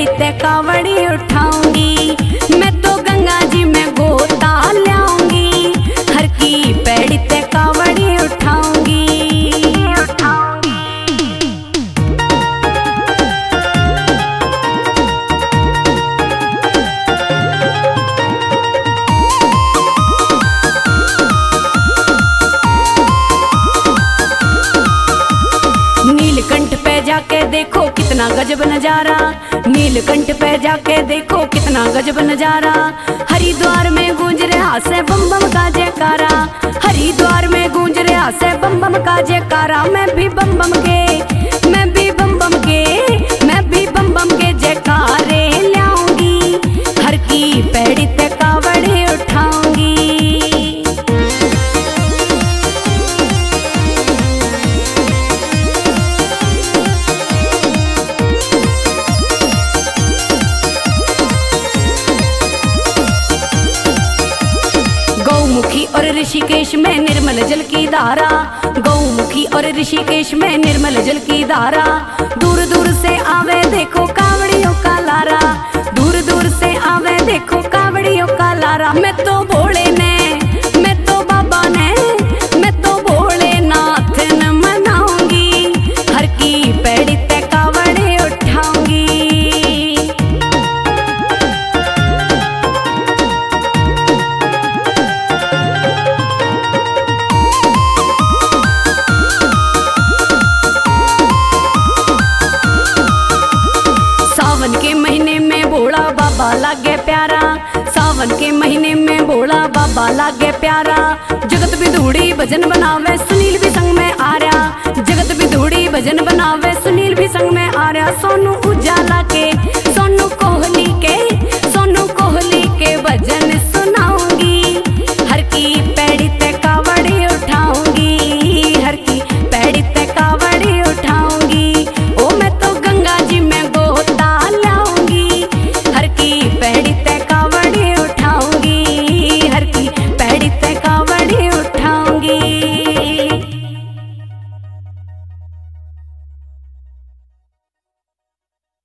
पैड़ी ते कावड़ी उठाऊंगी, मैं तो गंगा जी में गोता लाऊंगी, हर की पैड़ी ते कावड़ी उठाऊंगी। नीलकंठ पे जाके देखो कितना गजब नजारा, नीलकंठ पे जाके देखो कितना गजब नजारा, हरिद्वार में गूंज रहा से बम बम का जयकारा, हरिद्वार में गूंज रहा से बम बम का जयकारा। मैं भी बम बम के, मैं भी बम बम के, मैं भी बम बम के जयकारे लाऊंगी, हर की पैड़ी ते कावड़े उठाऊंगी। गौमुखी और ऋषिकेश में निर्मल जल की धारा, गौमुखी और ऋषिकेश में निर्मल जल की धारा, दूर दूर से आवे देखो कावड़ियों का लारा, दूर दूर से आवे देखो कावड़ियों का लारा। मैं तो भोले ने, मैं तो बाबा ने, मैं तो भोलेनाथ न मनाऊंगी, हर की पैड़ी ते कावड़े उठाऊंगी। सावन के महीने में भोला बाबा लागे प्यारा, सावन के महीने में भोला बाबा लागे प्यारा, जगत विधूड़ी भजन बनावे सुनील भी संग में आ रहा, जगत विधूड़ी भजन बनावे सुनील भी संग में आ रहा। सोनू उजाला के, सोनू को